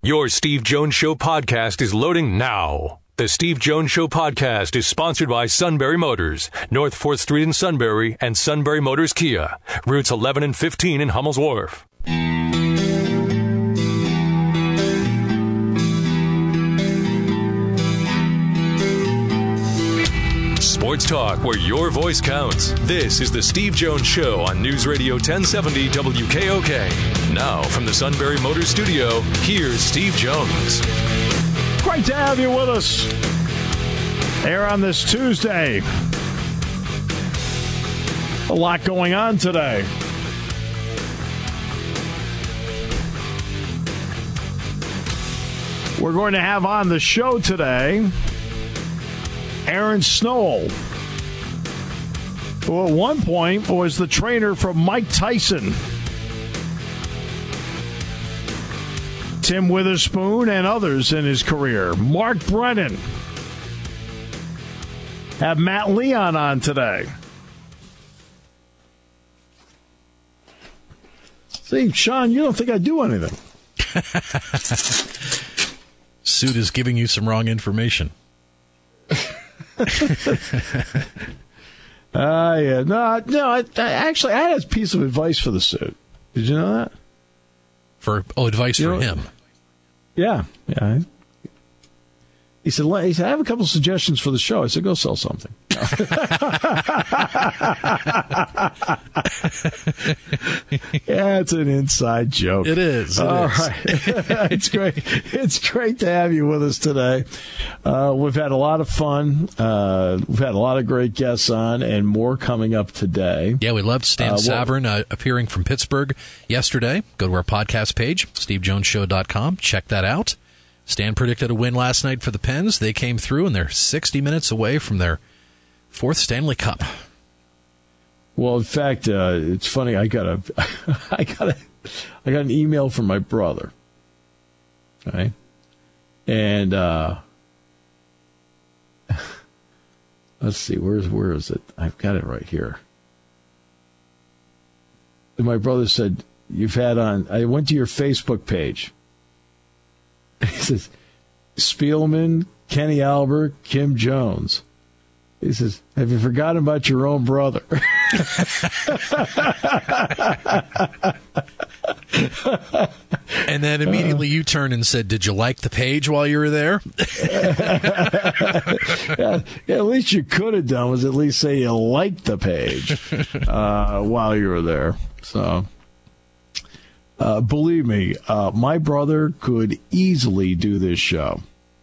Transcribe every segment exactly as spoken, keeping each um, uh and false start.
Your Steve Jones Show podcast is loading now. The Steve Jones Show podcast is sponsored by Sunbury Motors, North fourth Street in Sunbury, and Sunbury Motors Kia, routes eleven and fifteen in Hummel's Wharf. Sports talk where your voice counts. This is the Steve Jones Show on News Radio ten seventy W K O K. Now from the Sunbury Motors Studio, here's Steve Jones. Great to have you with us here on this Tuesday. A lot going on today. We're going to have on the show today Aaron Snowell, who at one point was the trainer for Mike Tyson, Tim Witherspoon, and others in his career. Mark Brennan. Have Matt Leon on today. See, Sean, you don't think I do anything. Suit is giving you some wrong information. Ah, uh, yeah. No, no. I, I, actually, I had a piece of advice for the suit. Did you know that? For oh, advice you for know, him. Yeah, yeah. He said, he said, I have a couple suggestions for the show. I said, go sell something. Yeah, it's an inside joke. It is. It All is. right. It's great. It's great to have you with us today. Uh, we've had a lot of fun. Uh, we've had a lot of great guests on, and more coming up today. Yeah, we loved Stan uh, Savran uh, appearing from Pittsburgh yesterday. Go to our podcast page, steve jones show dot com. Check that out. Stan predicted a win last night for the Pens. They came through, and they're sixty minutes away from their fourth Stanley Cup. Well, in fact, uh, it's funny. I got a, I got a, I got an email from my brother. Okay, and uh, let's see, where's where is it? I've got it right here. And my brother said, "You've had on." I went to your Facebook page. He says, Spielman, Kenny Albert, Kim Jones. He says, have you forgotten about your own brother? And then immediately you turned and said, did you like the page while you were there? Yeah, yeah, at least you could have done was at least say you liked the page uh, while you were there. So... Uh, believe me, uh, my brother could easily do this show.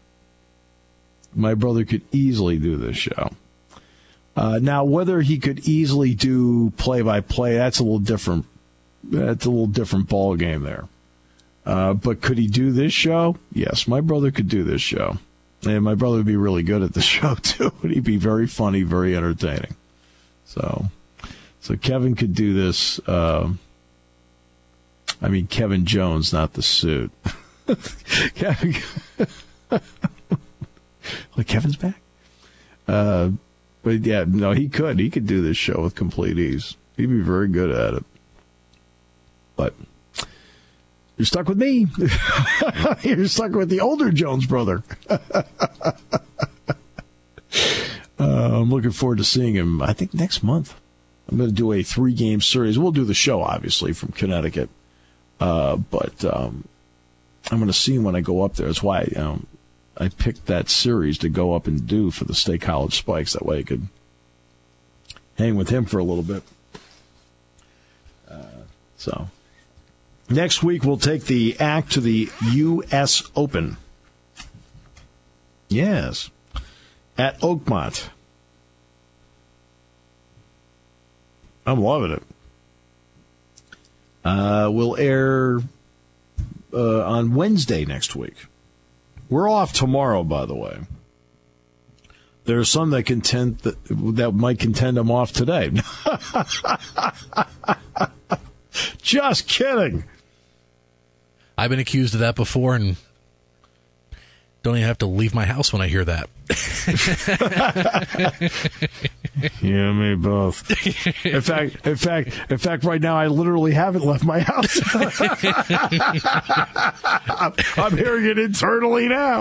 My brother could easily do this show. Uh, now, whether he could easily do play-by-play, that's a little different. That's a little different ball game there. Uh, but could he do this show? Yes, my brother could do this show. And my brother would be really good at the show, too. He'd be very funny, very entertaining. So, so Kevin could do this... Uh, I mean, Kevin Jones, not the suit. Kevin, well, Kevin's back. Uh, but yeah, no, he could. He could do this show with complete ease. He'd be very good at it. But you're stuck with me. You're stuck with the older Jones brother. uh, I'm looking forward to seeing him, I think, next month. I'm going to do a three-game series. We'll do the show, obviously, from Connecticut. Uh, but um, I'm going to see him when I go up there. That's why you know, I picked that series to go up and do for the State College Spikes. That way I could hang with him for a little bit. Uh, so next week we'll take the act to the U S Open. Yes, at Oakmont. I'm loving it. Uh, will air uh, on Wednesday next week. We're off tomorrow, by the way. There are some that contend that, that might contend I'm off today. Just kidding. I've been accused of that before, and Don't even have to leave my house when I hear that. You and me both. In fact, in fact, in fact, right now I literally haven't left my house. I'm, I'm hearing it internally now.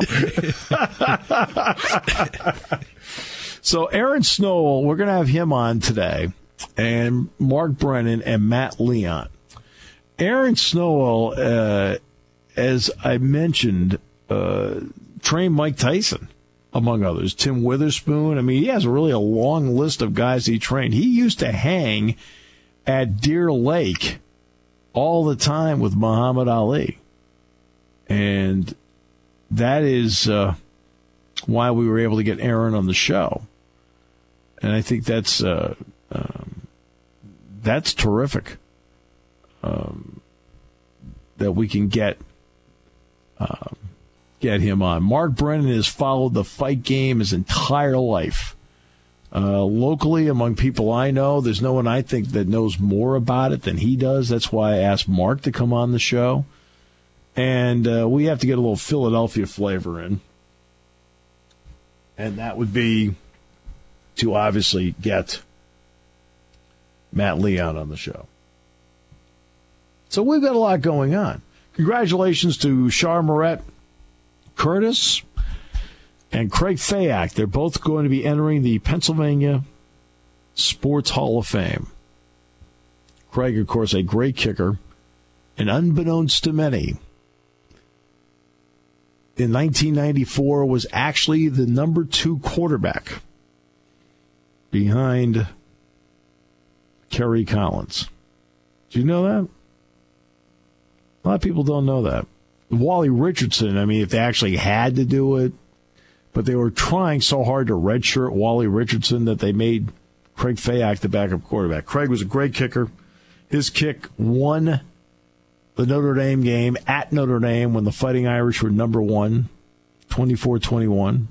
So Aaron Snowell, we're going to have him on today, and Mark Brennan and Matt Leon. Aaron Snowell, uh, as I mentioned, uh, trained Mike Tyson, among others. Tim Witherspoon. I mean, he has really a long list of guys he trained. He used to hang at Deer Lake all the time with Muhammad Ali. And that is uh, why we were able to get Aaron on the show. And I think that's uh, um, that's terrific um, that we can get um, get him on. Mark Brennan has followed the fight game his entire life. Uh, locally, among people I know, there's no one I think that knows more about it than he does. That's why I asked Mark to come on the show. And uh, we have to get a little Philadelphia flavor in. And that would be to obviously get Matt Leon on the show. So we've got a lot going on. Congratulations to Char Moret Curtis and Craig Fayak. They're both going to be entering the Pennsylvania Sports Hall of Fame. Craig, of course, a great kicker. And unbeknownst to many, in nineteen ninety-four was actually the number two quarterback behind Kerry Collins. Do you know that? A lot of people don't know that. Wally Richardson, I mean, if they actually had to do it, but they were trying so hard to redshirt Wally Richardson that they made Craig Fayak the backup quarterback. Craig was a great kicker. His kick won the Notre Dame game at Notre Dame when the Fighting Irish were number one, twenty-four twenty-one.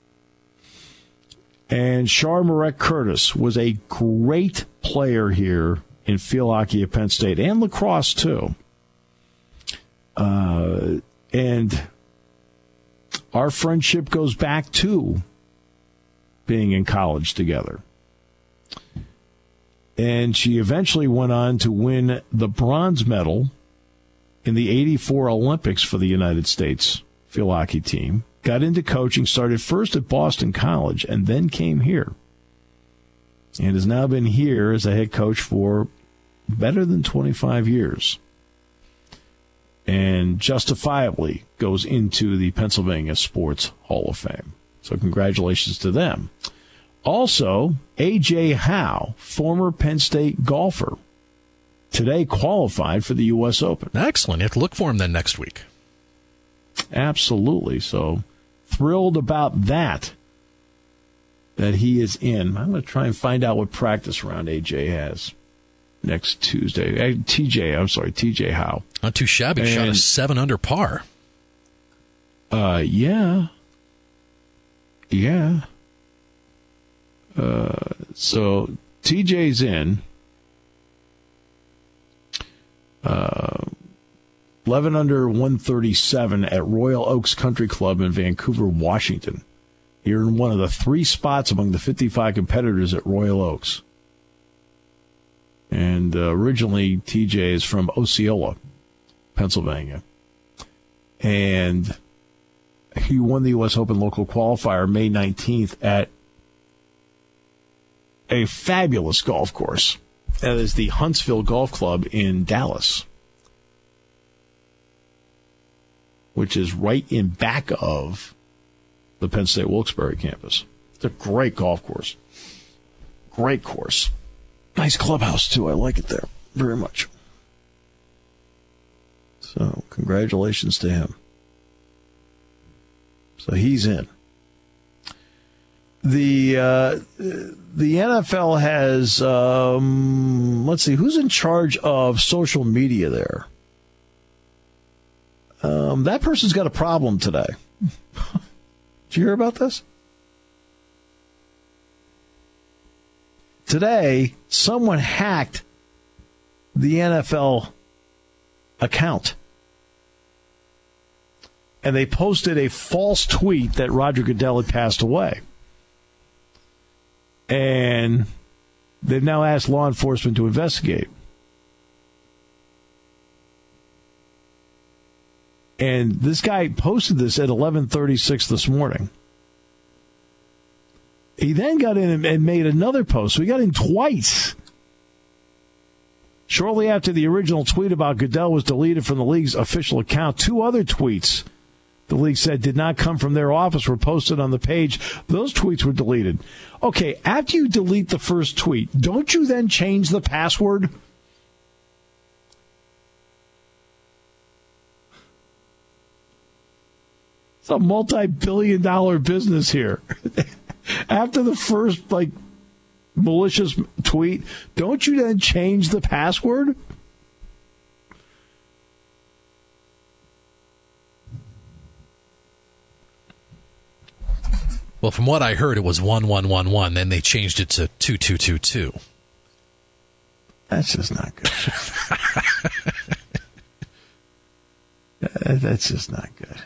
And Char Moret Curtis was a great player here in field hockey at Penn State and lacrosse, too. Uh, and our friendship goes back to being in college together. And she eventually went on to win the bronze medal in the eighty-four Olympics for the United States field hockey team. Got into coaching, started first at Boston College, and then came here. And has now been here as a head coach for better than twenty-five years. And justifiably goes into the Pennsylvania Sports Hall of Fame. So congratulations to them. Also, A J Howe, former Penn State golfer, today qualified for the U S Open. Excellent. You have to look for him then next week. Absolutely. So thrilled about that, that he is in. I'm going to try and find out what practice round A J has next Tuesday. T J, I'm sorry, T J Howe. Not too shabby. And, shot a seven under par. Uh, yeah. Yeah. Uh, so T J's in. Uh, eleven under one thirty-seven at Royal Oaks Country Club in Vancouver, Washington. You're in one of the three spots among the fifty-five competitors at Royal Oaks. And uh, originally, T J is from Osceola, Pennsylvania. And he won the U S Open local qualifier May nineteenth at a fabulous golf course. That is the Huntsville Golf Club in Dallas, which is right in back of the Penn State Wilkes-Barre campus. It's a great golf course. Great course. Nice clubhouse, too. I like it there very much. So, congratulations to him. So, he's in. The uh, the N F L has, um, let's see, who's in charge of social media there? Um, that person's got a problem today. Did you hear about this? Today, someone hacked the N F L account. and they posted a false tweet that Roger Goodell had passed away. And they've now asked law enforcement to investigate. And this guy posted this at eleven thirty-six this morning. He then got in and made another post. So he got in twice. Shortly after the original tweet about Goodell was deleted from the league's official account, two other tweets the league said did not come from their office were posted on the page. Those tweets were deleted. Okay, after you delete the first tweet, don't you then change the password? It's a multi-billion dollar business here. After the first, like, malicious tweet, don't you then change the password? Well, from what I heard, it was one one one one. Then they changed it to two two two two. That's just not good. That's just not good.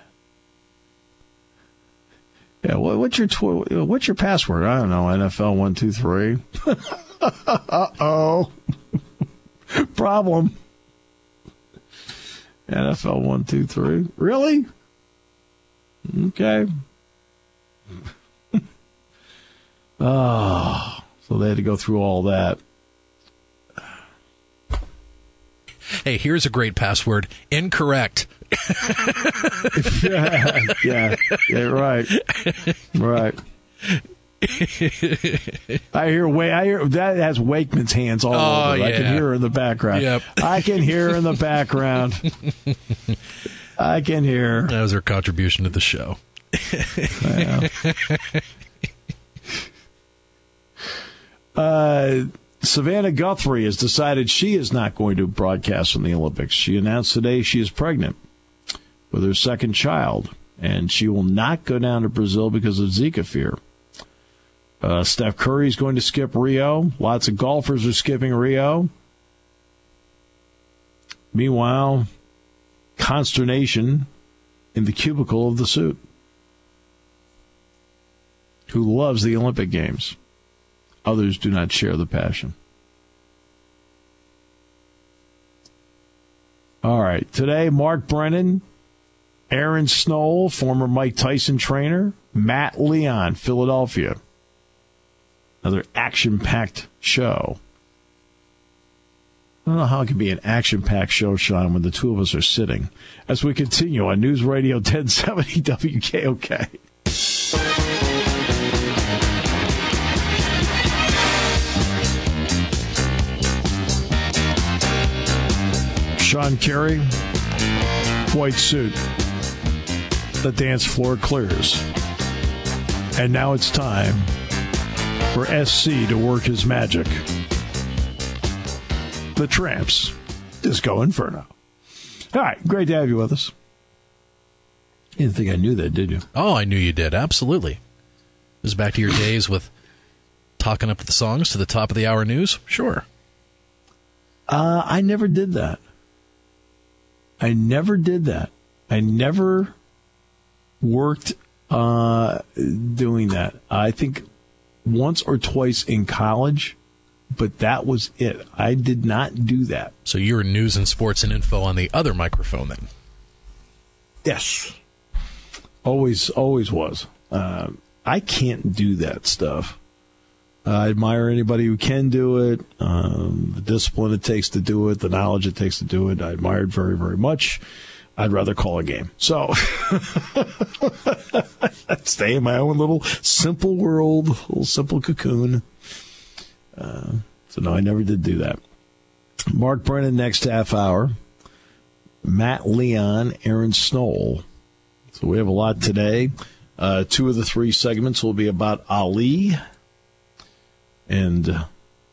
Yeah, what's your tw- what's your password? I don't know. N F L one two three. Uh oh, problem. N F L one two three. Really? Okay. Oh, so they had to go through all that. Hey, here's a great password. Incorrect. yeah, yeah, yeah, right, right. I hear Wait. I hear that has Wakeman's hands all oh, over it. Yeah. I can hear her in the background. Yep. I can hear her in the background. I can hear. That was her contribution to the show. uh, Savannah Guthrie has decided she is not going to broadcast from the Olympics. She announced today she is pregnant with her second child, and she will not go down to Brazil because of Zika fear. Uh, Steph Curry is going to skip Rio. Lots of golfers are skipping Rio. Meanwhile, consternation in the cubicle of the suit, who loves the Olympic Games. Others do not share the passion. All right. Today, Mark Brennan, Aaron Snow, former Mike Tyson trainer, Matt Leon, Philadelphia. Another action-packed show. I don't know how it can be an action-packed show, Sean, when the two of us are sitting. As we continue on News Radio ten seventy W K O K. Sean Carey, white suit. The dance floor clears. And now it's time for S C to work his magic. The Tramps, Disco Inferno. All right, great to have you with us. You didn't think I knew that, did you? Oh, I knew you did. Absolutely. It was back to your days with talking up the songs to the top of the hour news? Sure. Uh, I never did that. I never did that. I never worked uh, doing that. I think once or twice in college, but that was it. I did not do that. So you're news and sports and info on the other microphone then? Yes. Always, always was. Uh, I can't do that stuff. Uh, I admire anybody who can do it. Um, the discipline it takes to do it, the knowledge it takes to do it, I admire it very, very much. I'd rather call a game. So, I'd stay in my own little simple world, little simple cocoon. Uh, so, no, I never did do that. Mark Brennan next half hour. Matt Leon, Aaron Snow. So, we have a lot today. Uh, two of the three segments will be about Ali. And uh,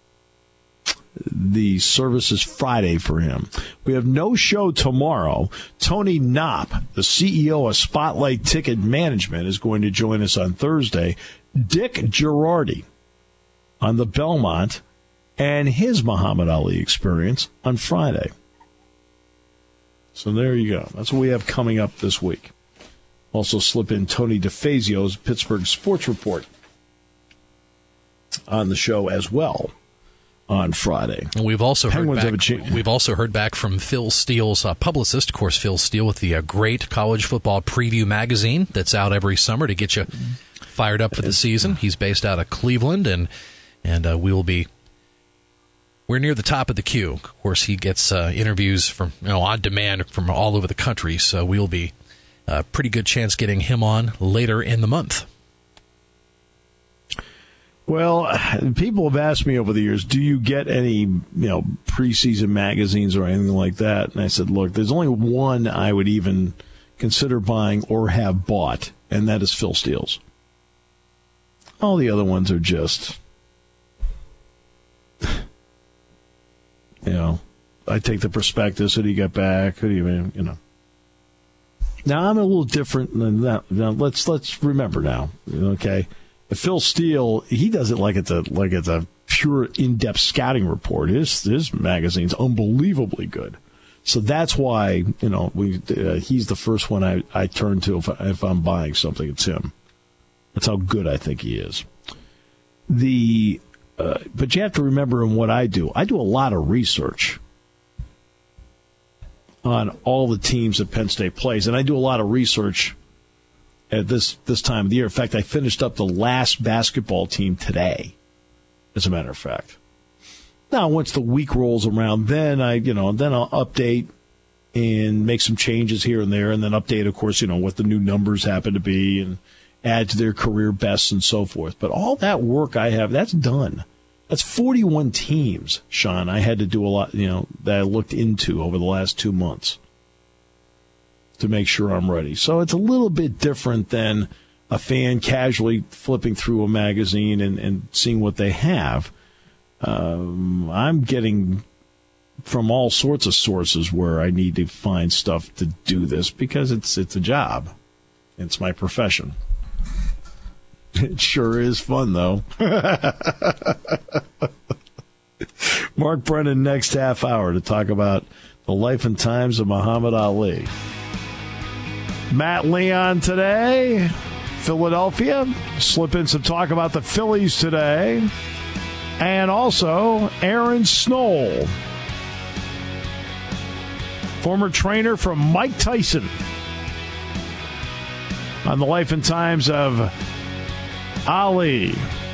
the service is Friday for him. We have no show tomorrow. Tony Knopp, the C E O of Spotlight Ticket Management, is going to join us on Thursday. Dick Girardi on the Belmont and his Muhammad Ali experience on Friday. So there you go. That's what we have coming up this week. Also slip in Tony DeFazio's Pittsburgh Sports Report on the show as well on Friday. And we've also Penguins heard back, have a we've also heard back from Phil Steele's uh, publicist, of course, Phil Steele, with the uh, great college football preview magazine that's out every summer to get you fired up for the season. He's based out of Cleveland, and and uh, we will be we're near the top of the queue. Of course, he gets uh, interviews from you know on demand from all over the country, so we'll be a pretty good chance getting him on later in the month. Well, people have asked me over the years, do you get any, you know, preseason magazines or anything like that? And I said, look, there's only one I would even consider buying or have bought, and that is Phil Steele's. All the other ones are just, you know, I take the prospectus, who do you get back, who do you, you know. Now, I'm a little different than that. Now, let's, let's remember now, okay? Phil Steele, he does it like it's a like it's a pure in-depth scouting report. His his magazine's unbelievably good, so that's why you know we uh, he's the first one I, I turn to if, I, if I'm buying something. It's him. That's how good I think he is. The uh, but you have to remember in what I do, I do a lot of research on all the teams that Penn State plays, and I do a lot of research at this this time of the year. In fact, I finished up the last basketball team today, as a matter of fact. Now, once the week rolls around, then I, you know, then I'll update and make some changes here and there, and then update, of course, you know, what the new numbers happen to be and add to their career bests and so forth. But all that work I have, that's done. That's forty-one teams, Sean, I had to do a lot, you know, that I looked into over the last two months. To make sure I'm ready. So it's a little bit different than a fan casually flipping through a magazine and, and seeing what they have. Um, I'm getting from all sorts of sources where I need to find stuff to do this because it's it's a job. It's my profession. It sure is fun, though. Mark Brennan next half hour to talk about the life and times of Muhammad Ali. Matt Leon today, Philadelphia. Slip in some talk about the Phillies today. And also Aaron Snoll, former trainer from Mike Tyson, on the life and times of Ali.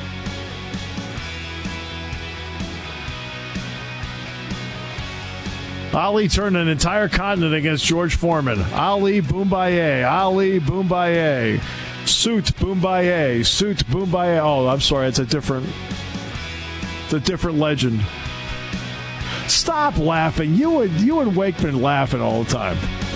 Ali turned an entire continent against George Foreman. Ali Boombaye. Ali Boombaye. Suit Boombaye. Suit Boombaye. Oh, I'm sorry. It's a different, it's a different legend. Stop laughing. You and, you and Wakeman laughing all the time.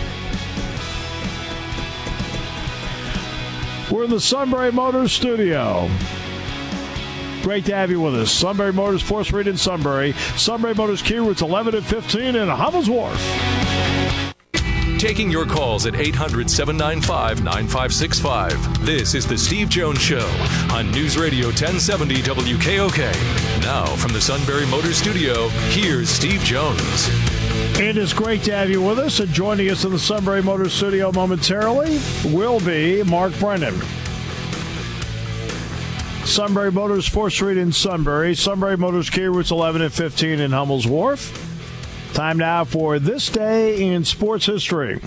We're in the Sunbury Motors studio. Great to have you with us. Sunbury Motors, fourth Street in Sunbury. Sunbury Motors Kia, routes eleven and fifteen in Hummels Wharf. Taking your calls at eight hundred, seven nine five, nine five six five. This is The Steve Jones Show on News Radio ten seventy W K O K. Now, from the Sunbury Motors studio, here's Steve Jones. It is great to have you with us. And joining us in the Sunbury Motors studio momentarily will be Mark Brennan. Sunbury Motors, fourth Street in Sunbury. Sunbury Motors Kia, routes eleven and fifteen in Hummels Wharf. Time now for This Day in Sports History.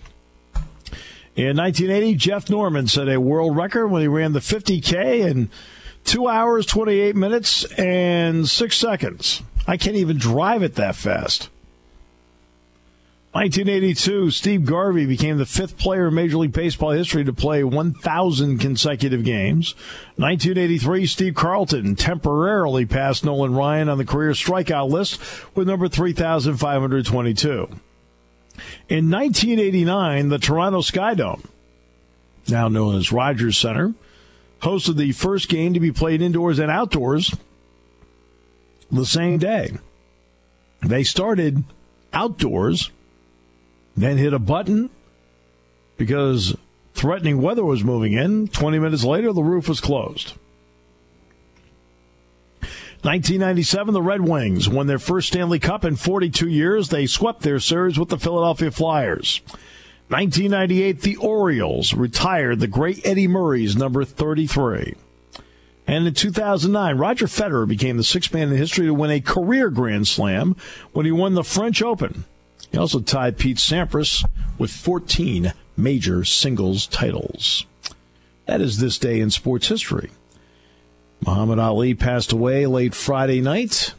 In nineteen eighty, Jeff Norman set a world record when he ran the fifty K in two hours, twenty-eight minutes, and six seconds. I can't even drive it that fast. nineteen eighty-two, Steve Garvey became the fifth player in Major League Baseball history to play one thousand consecutive games. nineteen eighty-three, Steve Carlton temporarily passed Nolan Ryan on the career strikeout list with number three thousand five hundred twenty-two. In nineteen eighty-nine, the Toronto Skydome, now known as Rogers Center, hosted the first game to be played indoors and outdoors the same day. They started outdoors, then hit a button because threatening weather was moving in. twenty minutes later, the roof was closed. nineteen ninety-seven, the Red Wings won their first Stanley Cup in forty-two years. They swept their series with the Philadelphia Flyers. nineteen ninety-eight, the Orioles retired the great Eddie Murray's number thirty-three. And in two thousand nine, Roger Federer became the sixth man in history to win a career Grand Slam when he won the French Open. He also tied Pete Sampras with fourteen major singles titles. That is this day in sports history. Muhammad Ali passed away late Friday night.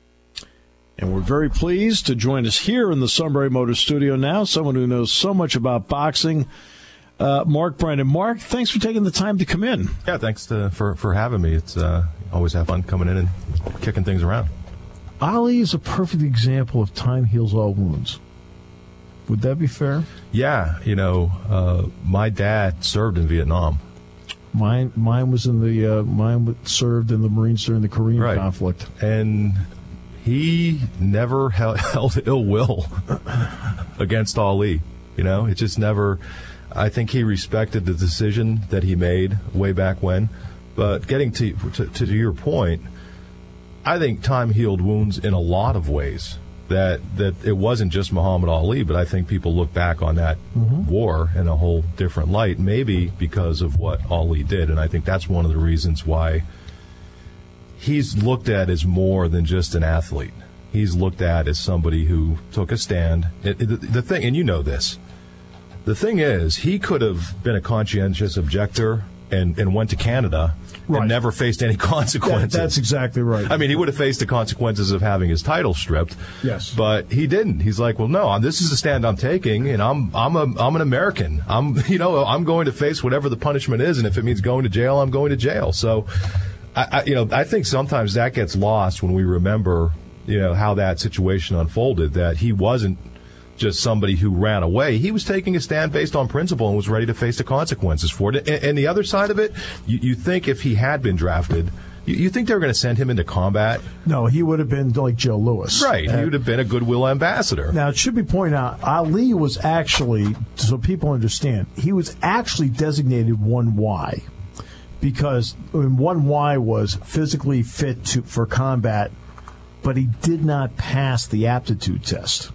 And we're very pleased to join us here in the Sunbury Motors studio now, someone who knows so much about boxing, uh, Mark Brennan. Mark, thanks for taking the time to come in. Yeah, thanks to, for, for having me. It's uh, always have fun coming in and kicking things around. Ali is a perfect example of time heals all wounds. Would that be fair? Yeah, you know, uh, my dad served in Vietnam. Mine, mine was in the uh, mine served in the Marines during the Korean right. conflict, and he never held, held ill will against Ali. You know, it just never. I think he respected the decision that he made way back when. But getting to to, to your point, I think time healed wounds in a lot of ways. That that it wasn't just Muhammad Ali, but I think people look back on that mm-hmm. war in a whole different light, maybe because of what Ali did. And I think that's one of the reasons why he's looked at as more than just an athlete. He's looked at as somebody who took a stand. It, it, the thing, and you know this, the thing is, he could have been a conscientious objector and, and went to Canada right. and never faced any consequences. That, that's exactly right. I mean, he would have faced the consequences of having his title stripped. Yes. But he didn't. He's like, well, no, this is the stand I'm taking, and I'm I'm a I'm an American. I'm you know I'm going to face whatever the punishment is, and if it means going to jail, I'm going to jail. So, I, I you know I think sometimes that gets lost when we remember you know how that situation unfolded. That he wasn't just somebody who ran away. He was taking a stand based on principle and was ready to face the consequences for it. And, and the other side of it, you, you think if he had been drafted, you, you think they were going to send him into combat? No, he would have been like Joe Louis. Right. Uh, he would have been a goodwill ambassador. Now, it should be pointed out, Ali was actually, so people understand, he was actually designated one Y because one Y was physically fit to, for combat, but he did not pass the aptitude test.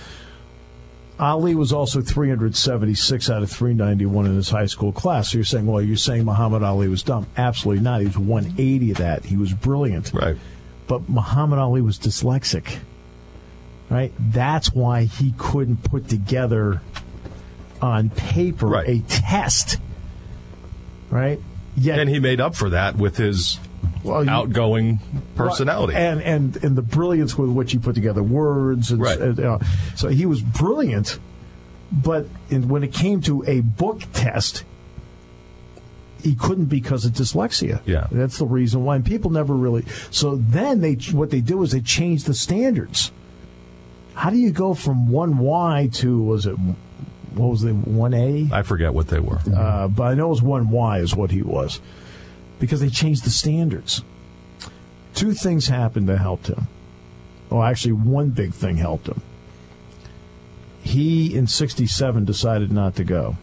Ali was also three hundred seventy-six out of three ninety-one in his high school class. So you're saying, well, you're saying Muhammad Ali was dumb. Absolutely not. He was one eighty of that. He was brilliant. Right. But Muhammad Ali was dyslexic. Right? That's why he couldn't put together on paper right. a test. Right? Yet, and he made up for that with his well, outgoing you, personality. And, and and the brilliance with which he put together words. And, right. and, uh, so he was brilliant, but in, when it came to a book test, he couldn't because of dyslexia. Yeah. That's the reason why. And people never really... So then they what they do is they change the standards. How do you go from one Y to, was it... What was the one A? I forget what they were. Uh, but I know it was one Y is what he was. Because they changed the standards. Two things happened that helped him. Well, actually, one big thing helped him. He, in sixty-seven, decided not to go.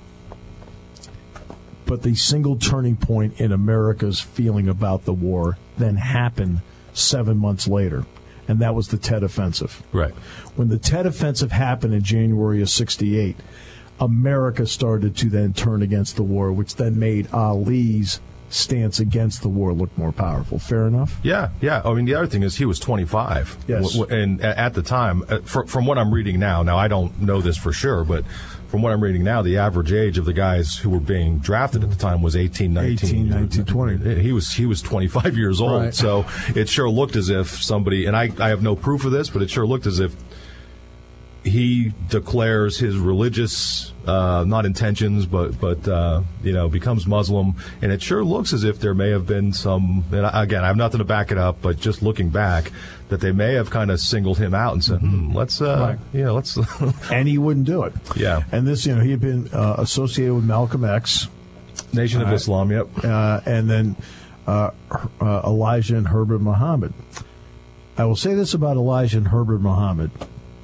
But the single turning point in America's feeling about the war then happened seven months later. And that was the Tet Offensive. Right. When the Tet Offensive happened in January of sixty-eight, America started to then turn against the war, which then made Ali's stance against the war look more powerful. Fair enough? Yeah, yeah. I mean, the other thing is he was twenty-five. Yes. And at the time, from what I'm reading now, now I don't know this for sure, but from what I'm reading now, the average age of the guys who were being drafted at the time was eighteen, nineteen. eighteen, nineteen, twenty. He was he was twenty-five years old. Right. So it sure looked as if somebody, and I, I have no proof of this, but it sure looked as if he declares his religious, uh, not intentions, but, but uh, you know, becomes Muslim. And it sure looks as if there may have been some, and again, I have nothing to back it up, but just looking back, that they may have kind of singled him out and said, hmm, let's, uh, right. yeah, let's. And he wouldn't do it. Yeah. And this, you know, he had been uh, associated with Malcolm X. Nation of uh, Islam, yep. Uh, and then uh, uh, Elijah and Herbert Muhammad. I will say this about Elijah and Herbert Muhammad.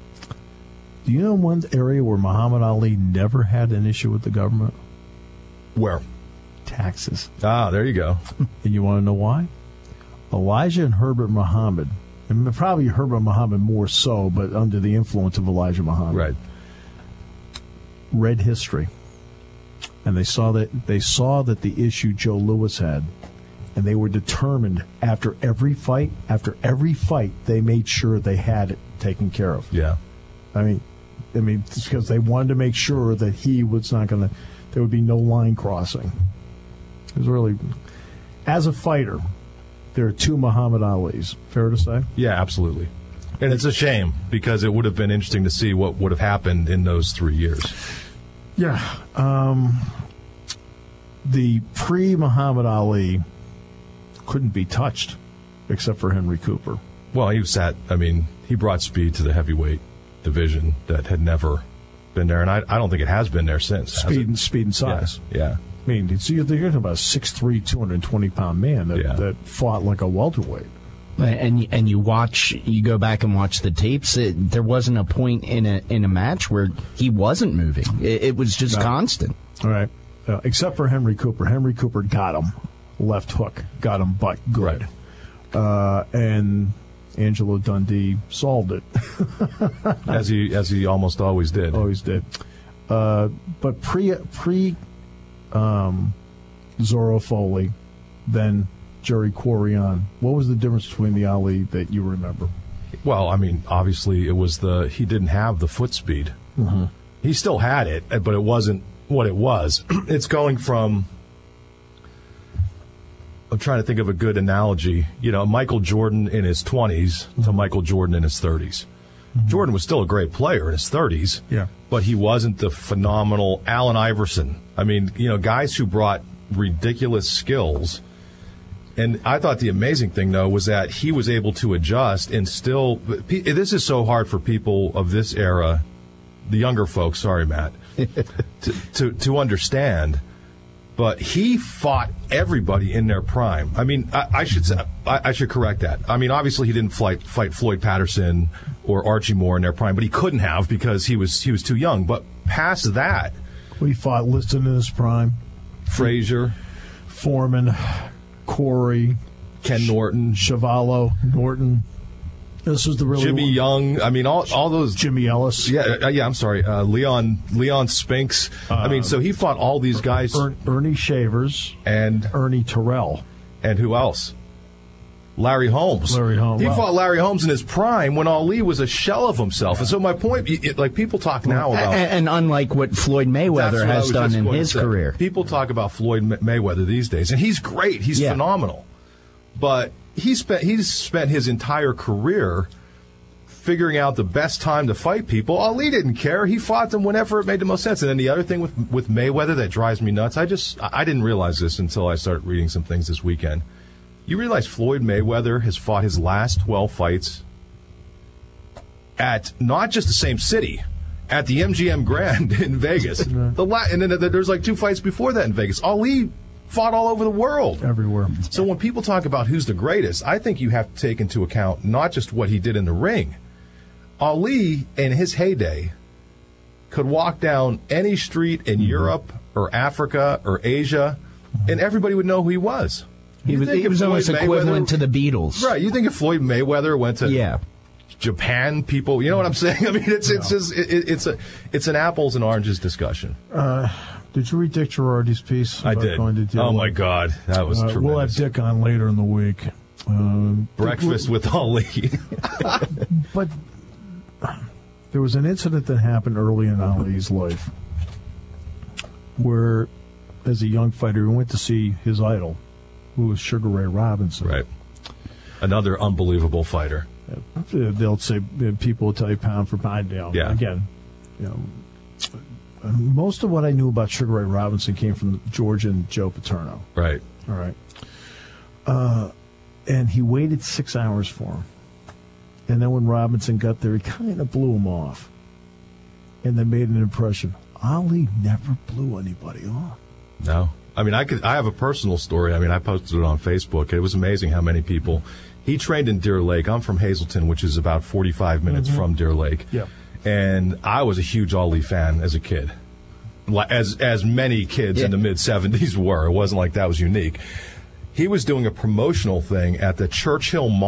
Do you know one area where Muhammad Ali never had an issue with the government? Where? Taxes. Ah, there you go. And you want to know why? Elijah and Herbert Muhammad, and probably Herbert Muhammad more so, but under the influence of Elijah Muhammad. Right. read history, and they saw that they saw that the issue Joe Louis had, and they were determined after every fight, after every fight, they made sure they had it taken care of. Yeah. I mean, I mean, because they wanted to make sure that he was not going to, there would be no line crossing. It was really, as a fighter, there are two Muhammad Alis. Fair to say? Yeah, absolutely. And it's a shame because it would have been interesting to see what would have happened in those three years. Yeah. Um, the pre-Muhammad Ali couldn't be touched except for Henry Cooper. Well, he sat, I mean, he brought speed to the heavyweight division that had never been there, and I, I don't think it has been there since. Speed and speed and size. Yeah. yeah. I mean, it's, you're talking about a six three, two hundred twenty pound man that, yeah. that fought like a welterweight. And and you watch, you go back and watch the tapes. It, there wasn't a point in a in a match where he wasn't moving. It, it was just no. constant. All right, uh, except for Henry Cooper. Henry Cooper got him left hook, got him butt good, right. uh, and Angelo Dundee solved it as he as he almost always did. Always did. Uh, but pre pre um, Zorro Foley, then Jerry Quorian. What was the difference between the Ali that you remember? Well, I mean, obviously it was the he didn't have the foot speed. Mm-hmm. He still had it, but it wasn't what it was. It's going from. I'm trying to think of a good analogy. You know, Michael Jordan in his twenties to Michael Jordan in his thirties. Mm-hmm. Jordan was still a great player in his thirties, yeah, but he wasn't the phenomenal Allen Iverson. I mean, you know, guys who brought ridiculous skills. And I thought the amazing thing, though, was that he was able to adjust and still. This is so hard for people of this era, the younger folks. Sorry, Matt, to, to to understand. But he fought everybody in their prime. I mean, I, I should say, I, I should correct that. I mean, obviously he didn't fight, fight Floyd Patterson or Archie Moore in their prime, but he couldn't have because he was he was too young. But past that, we fought Liston in his prime, Frazier, Foreman, Corey, Ken Norton, Chevalo, Norton. This was the really Jimmy one. Young. I mean, all all those Jimmy Ellis. Yeah, uh, yeah. I'm sorry, uh, Leon Leon Spinks. Uh, I mean, so he fought all these guys. Er, Ernie Shavers and Ernie Terrell, and who else? Larry Holmes. Larry Holmes. He wow. fought Larry Holmes in his prime when Ali was a shell of himself. Yeah. And so my point, it, like people talk now about, and, and unlike what Floyd Mayweather what has done in his career, people talk about Floyd Mayweather these days, and he's great. He's yeah. phenomenal, but he spent he's spent his entire career figuring out the best time to fight people. Ali didn't care. He fought them whenever it made the most sense. And then the other thing with with Mayweather that drives me nuts, I just I didn't realize this until I started reading some things this weekend. You realize Floyd Mayweather has fought his last twelve fights at not just the same city, at the M G M Grand in Vegas. the la- and then there's like two fights before that in Vegas. Ali fought all over the world. Everywhere. So when people talk about who's the greatest, I think you have to take into account not just what he did in the ring. Ali, in his heyday, could walk down any street in mm-hmm. Europe or Africa or Asia, and everybody would know who he was. He was, he was almost equivalent to the Beatles. Right. You think if Floyd Mayweather went to yeah. Japan, people, you know what I'm saying? I mean, it's it's just it, it's a it's an apples and oranges discussion. Uh, did you read Dick Girardi's piece? I did. Going to oh my God, that was uh, tremendous. We'll have Dick on later in the week. Um, Breakfast with Ali. But there was an incident that happened early in Ali's life, where, as a young fighter, he went to see his idol, who was Sugar Ray Robinson. Right. Another unbelievable fighter. They'll say, people will tell you pound for pound. You know, yeah. Again, you know, most of what I knew about Sugar Ray Robinson came from George and Joe Paterno. Right. All right. Uh, and he waited six hours for him. And then when Robinson got there, he kind of blew him off. And then made an impression. Ali never blew anybody off. No. I mean, I could. I have a personal story. I mean, I posted it on Facebook. It was amazing how many people. He trained in Deer Lake. I'm from Hazleton, which is about forty-five minutes mm-hmm. from Deer Lake. Yeah. And I was a huge Ali fan as a kid, as as many kids yeah. in the mid seventies were. It wasn't like that was unique. He was doing a promotional thing at the Churchill Mall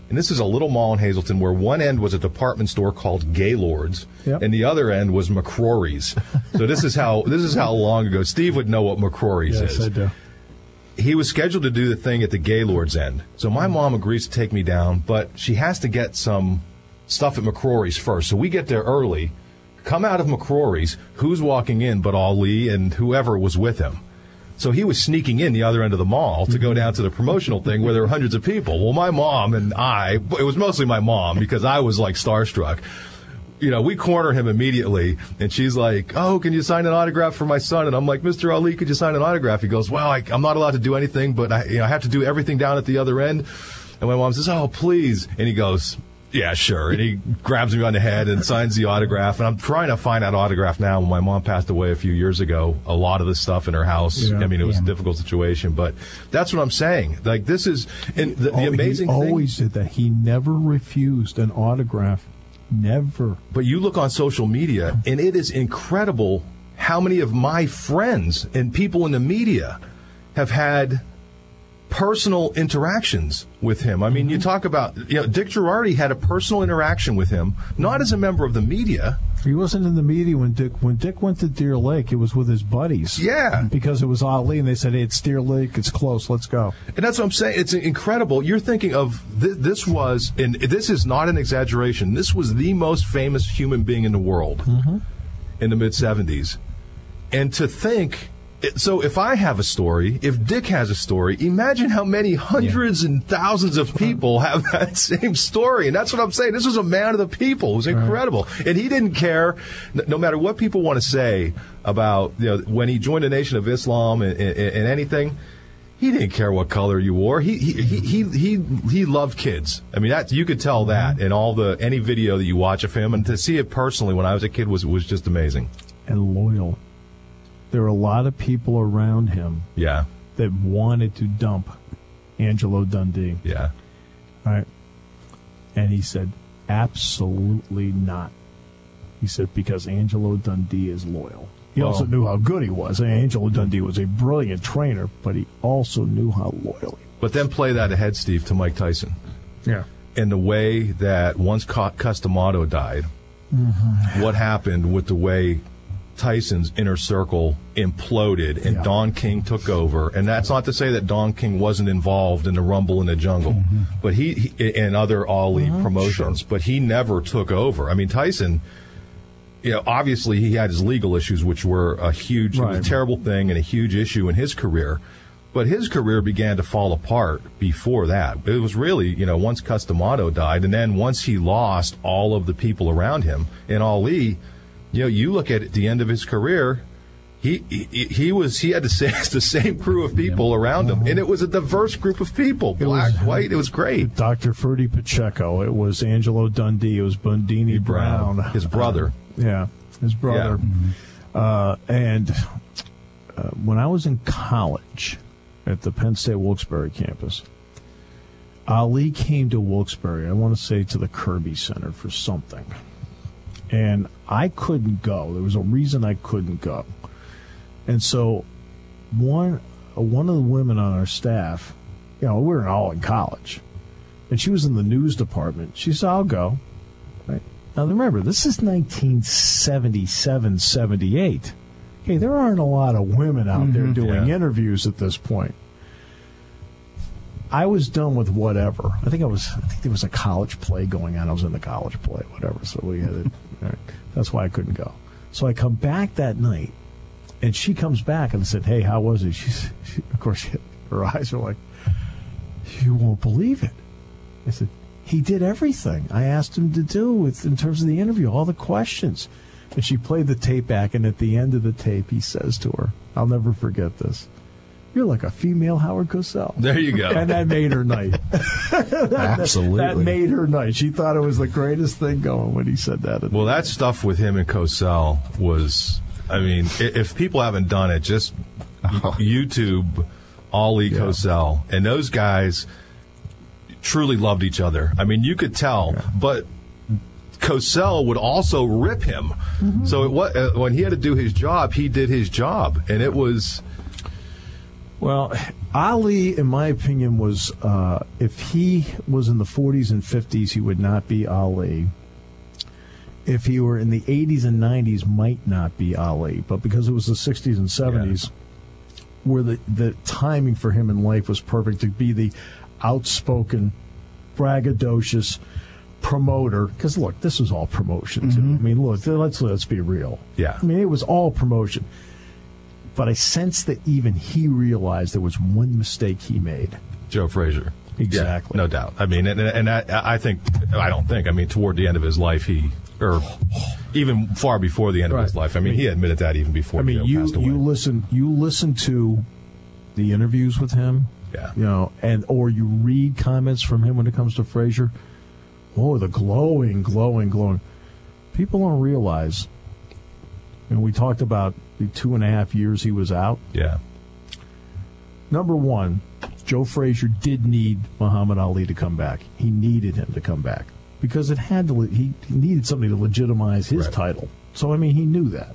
And this is a little mall in Hazleton where one end was a department store called Gaylord's, Yep. and the other end was McCrory's. So this is how this is how long ago. Steve would know what McCrory's Yes, is. I do. He was scheduled to do the thing at the Gaylord's end. So my mom agrees to take me down, but she has to get some stuff at McCrory's first. So we get there early, come out of McCrory's. Who's walking in but Ali and whoever was with him? So he was sneaking in the other end of the mall to go down to the promotional thing where there were hundreds of people. Well, my mom and I, it was mostly my mom because I was like starstruck. You know, we corner him immediately, and she's like, oh, can you sign an autograph for my son? And I'm like, Mister Ali, could you sign an autograph? He goes, well, I, I'm not allowed to do anything, but I, you know, I have to do everything down at the other end. And my mom says, oh, please. And he goes, yeah, sure. And he grabs me on the head and signs the autograph. And I'm trying to find that autograph now. When my mom passed away a few years ago, a lot of the stuff in her house, Yeah. I mean, it was Yeah. a difficult situation. But that's what I'm saying. Like, this is, and the, the Oh, amazing he thing. always did that. He never refused an autograph. Never. But you look on social media, and it is incredible how many of my friends and people in the media have had personal interactions with him. I mean, you talk about, you know, Dick Girardi had a personal interaction with him, not as a member of the media. He wasn't in the media when Dick when Dick went to Deer Lake. It was with his buddies. Yeah. because it was Ali, and they said, "Hey, it's Deer Lake. It's close. Let's go." And that's what I'm saying. It's incredible. You're thinking of th- this was, and this is not an exaggeration, this was the most famous human being in the world in the mid seventies. And to think, so if I have a story, if Dick has a story, imagine how many hundreds and thousands of people have that same story. And that's what I'm saying. This was a man of the people. It was incredible. And he didn't care, n- no matter what people want to say about, you know, when he joined the Nation of Islam and, and, and anything, he didn't care what color you wore. He he he he he, he loved kids. I mean, that you could tell that in all the any video that you watch of him, and to see it personally when I was a kid was was just amazing. And loyal. There were a lot of people around him Yeah, that wanted to dump Angelo Dundee. yeah. Right. And he said, absolutely not. He said, because Angelo Dundee is loyal. He Well- also knew how good he was. And Angelo Dundee was a brilliant trainer, but he also knew how loyal he But then play that ahead, Steve, to Mike Tyson. was. Yeah. And the way that once Ca- Customato died, what happened with the way Tyson's inner circle imploded and Yeah. Don King took over. And that's not to say that Don King wasn't involved in the Rumble in the Jungle, but he, he and other Ali promotions, but he never took over. I mean, Tyson, you know, obviously he had his legal issues, which were a huge, it was a Right. terrible thing and a huge issue in his career. But his career began to fall apart before that. It was really, you know, once Customato died, and then once he lost all of the people around him, and Ali, you know, you look at the end of his career, he he, he was he had the same, the same crew of people around him, and it was a diverse group of people, black, was- white. It was great. Doctor Ferdy Pacheco. It was Angelo Dundee. It was Bundini Brown. his brother. Yeah, his brother. Uh, and uh, when I was in college at the Penn State Wilkes-Barre campus, Ali came to Wilkes-Barre, I want to say to the Kirby Center for something. And I couldn't go. There was a reason I couldn't go. And so one uh, one of the women on our staff, you know, we were all in college, and she was in the news department. She said, I'll go. Right? Now, remember, this is nineteen seventy-seven, seventy-eight. Okay, there aren't a lot of women out there doing Yeah. interviews at this point. I was done with whatever. I think I was. I think there was a college play going on. I was in the college play, whatever. So we had it. All right. That's why I couldn't go. So I come back that night, and she comes back and said, "Hey, how was it?" She's, she, of course, she, her eyes are like, "You won't believe it." I said, "He did everything I asked him to do with in terms of the interview, all the questions." And she played the tape back, and at the end of the tape, he says to her, "I'll never forget this. You're like a female Howard Cosell." There you go. And that made her night. Absolutely. That made her night. She thought it was the greatest thing going when he said that. at Well, the that end. stuff with him and Cosell was, I mean, i- if people haven't done it, just YouTube Ali Cosell. And those guys truly loved each other. I mean, you could tell, but Cosell would also rip him. So it, wa- uh, when he had to do his job, he did his job. And it was, Well, Ali, in my opinion, was uh, if he was in the forties and fifties, he would not be Ali. If he were in the eighties and nineties, might not be Ali. But because it was the sixties and seventies, yeah. where the, the timing for him in life was perfect to be the outspoken, braggadocious promoter. Because, look, this was all promotion, too. Mm-hmm. I mean, look, let's, let's be real. Yeah. I mean, it was all promotion. But I sense that even he realized there was one mistake he made. Joe Frazier. Exactly. Yeah, no doubt. I mean, and, and I, I think, I don't think, I mean, toward the end of his life, he, or even far before the end right. of his life, I mean, he admitted that even before I mean, Joe you, passed away. you listen, you listen to the interviews with him, yeah. you know, and or you read comments from him when it comes to Frazier. Oh, the glowing, glowing, glowing. People don't realize, and we talked about the two and a half years he was out. Yeah. Number one, Joe Frazier did need Muhammad Ali to come back. He needed him to come back because it had to. He needed somebody to legitimize his right. title. So I mean, he knew that.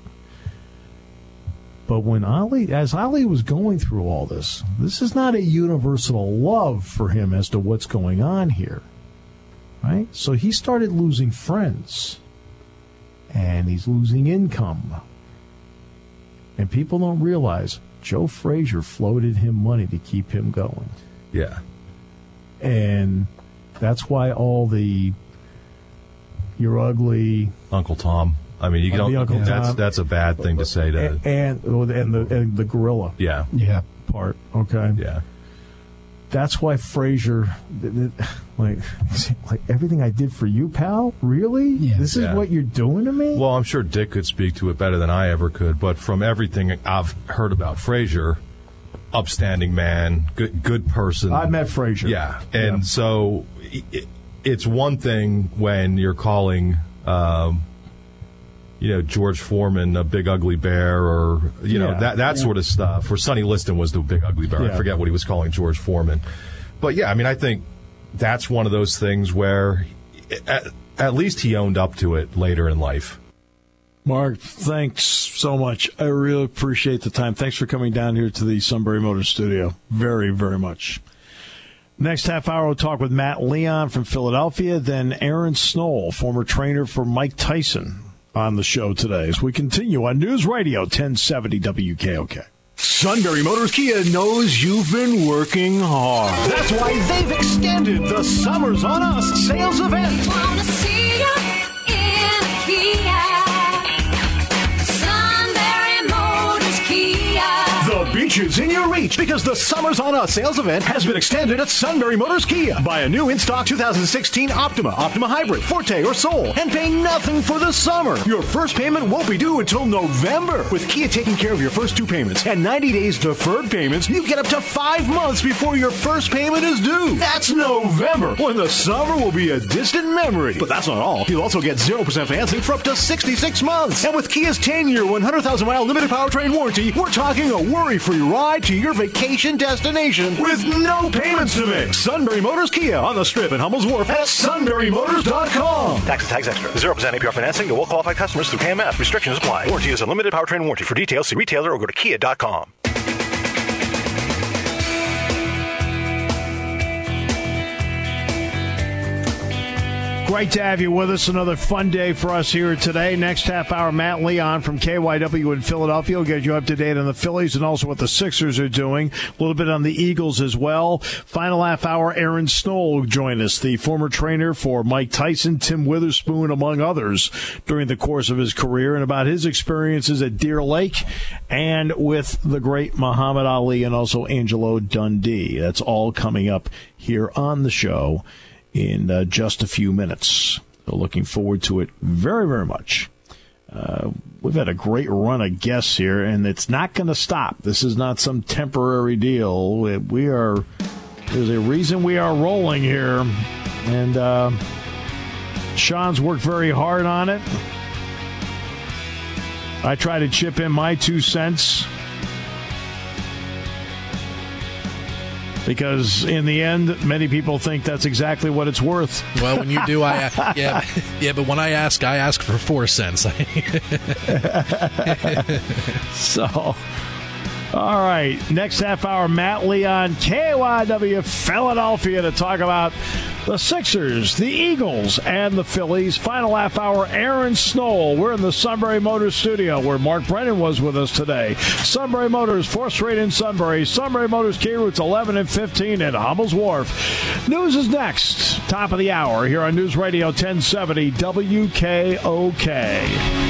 But when Ali, as Ali was going through all this, this is not a universal love for him as to what's going on here, right? So he started losing friends, and he's losing income. And people don't realize Joe Frazier floated him money to keep him going. Yeah. And that's why all the you're ugly Uncle Tom. I mean, you don't. Uncle That's Tom. that's a bad thing to say to. And and, and the and the gorilla. Yeah. Yeah. Part. Okay. Yeah. That's why Frazier, like, like everything I did for you, pal. Really? Yeah. This is Yeah. what you're doing to me? Well, I'm sure Dick could speak to it better than I ever could, but from everything I've heard about Frazier, upstanding man, good good person. I met Frazier. Yeah, and Yeah. so it, it's one thing when you're calling, um, you know, George Foreman a big ugly bear, or you know Yeah. that that Yeah. sort of stuff. Or Sonny Liston was the big ugly bear. Yeah. I forget what he was calling George Foreman, but yeah, I mean, I think that's one of those things where, at, at least he owned up to it later in life. Mark, thanks so much. I really appreciate the time. Thanks for coming down here to the Sunbury Motors studio. Very, very much. Next half hour, we'll talk with Matt Leon from Philadelphia, then Aaron Snoll, former trainer for Mike Tyson, on the show today as we continue on News Radio ten seventy W K O K. Sunbury Motors Kia knows you've been working hard. That's why they've extended the Summers on Us sales event. Wanna see ya in a Kia. Sunbury Motors Kia. The beach is in your reach because the Summers on Us sales event has been extended at Sunbury Motors Kia. Buy a new in-stock two thousand sixteen Optima, Optima Hybrid, Forte, or Soul, and pay nothing for the summer. Your first payment won't be due until November. With Kia taking care of your first two payments and ninety days deferred payments, you get up to five months before your first payment is due. That's November, when the summer will be a distant memory. But that's not all. You'll also get zero percent financing for up to sixty-six months. And with Kia's ten-year, one hundred thousand mile limited powertrain warranty, we're talking a worry-free ride to your vacation destination with no payments to make. Sunbury Motors Kia on the Strip in Hummel's Wharf at sunbury motors dot com. Tax and tags extra. zero percent A P R financing to well-qualified customers through K M F. Restrictions apply. Warranty is unlimited powertrain warranty. For details, see retailer or go to kia dot com. Great to have you with us. Another fun day for us here today. Next half hour, Matt Leon from K Y W in Philadelphia will get you up to date on the Phillies and also what the Sixers are doing. A little bit on the Eagles as well. Final half hour, Aaron Snoll will join us, the former trainer for Mike Tyson, Tim Witherspoon, among others, during the course of his career, and about his experiences at Deer Lake and with the great Muhammad Ali and also Angelo Dundee. That's all coming up here on the show in uh, just a few minutes. So looking forward to it very, very much. Uh, we've had a great run of guests here, and it's not going to stop. This is not some temporary deal. We are, there's a reason we are rolling here, and uh, Sean's worked very hard on it. I try to chip in my two cents, because in the end, many people think that's exactly what it's worth. Well, when you do, I yeah, yeah. But when I ask, I ask for four cents. So, All right, next half hour, Matt Leon, K Y W Philadelphia, to talk about the Sixers, the Eagles, and the Phillies. Final half hour, Aaron Snow. We're in the Sunbury Motors studio where Mark Brennan was with us today. Sunbury Motors, fourth Street in Sunbury. Sunbury Motors, Key Routes eleven and fifteen at Hummel's Wharf. News is next, top of the hour here on News Radio ten seventy W K O K.